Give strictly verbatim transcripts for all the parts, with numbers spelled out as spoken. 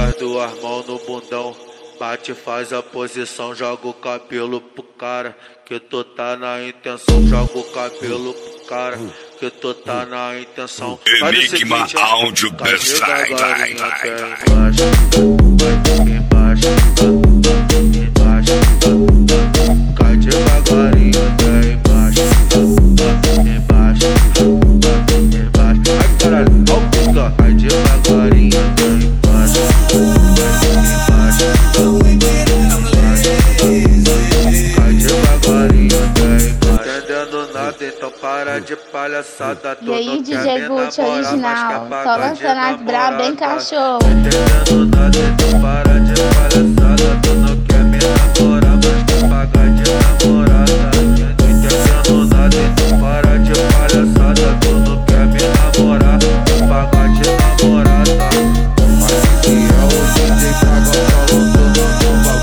Bota as duas mãos no bundão, bate, faz a posição, joga o cabelo pro cara, que tu tá na intenção, joga o cabelo pro cara, que tu tá na intenção. Enigma Áudio Design, vai, vai, vai. Embaixo, embaixo, cai devagarinho até embaixo, embaixo, embaixo. Ai caralho, ó o pica, cai devagarinho até embaixo, embaixo, cai devagarinho até embaixo. Entendendo nada, então para de palhaçada. E aí, D J Gucci original, só lançando as braba, bem cachorro. Entendendo nada, então para de palhaçada. Tu não quer me namorar, mas quer pagar de namorada. Entendendo nada, então para de palhaçada. Tu não quer me namorar, quer pagar de namorada. Mas que é o D J Braga falou tudo numa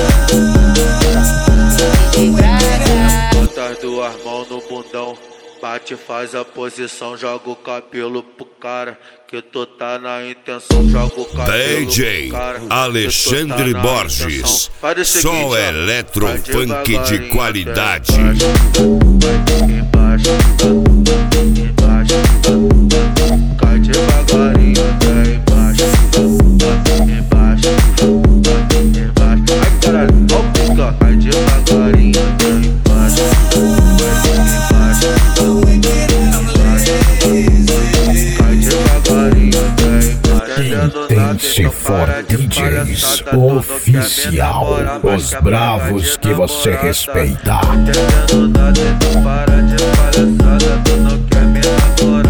moda. Bota as duas mãos no bundão, bate, faz a posição, joga o cabelo pro cara, que tu tá na intenção, joga o cabelo D J pro cara, Alexandre tá Borges, som eletrofunk de devagarinho qualidade. Embaixo, embaixo, cai devagarinho até embaixo, embaixo, embaixo. Ai caralho, ó o pica, cai devagarinho até embaixo, embaixo, cai devagarinho até embaixo. Intense for D Js Oficial, os bravos que você respeita. Entendendo nada, então para de palhaçada. Tu não quer me namorar.